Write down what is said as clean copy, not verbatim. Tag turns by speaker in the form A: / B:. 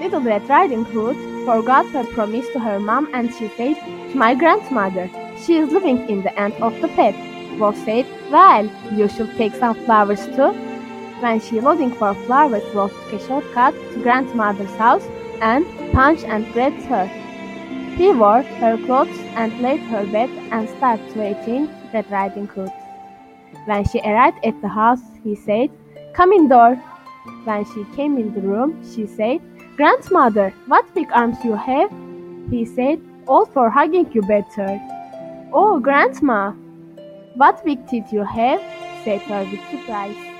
A: Little Red Riding Hood forgot her promise to her mom and she said, "To my grandmother, she is living in the end of the path." Wolf said, "Well, you should take some flowers too." When she loading for flowers, Wolf took a shortcut to grandmother's house and Punch and grabbed her. He wore her clothes and laid her bed and started waiting Red Riding Hood. When she arrived at the house, he said, "Come indoor." When she came in the room, she said, "Grandmother, what big arms you have." He said, "All for hugging you better." "Oh, Grandma, what big teeth you have," said her with surprise.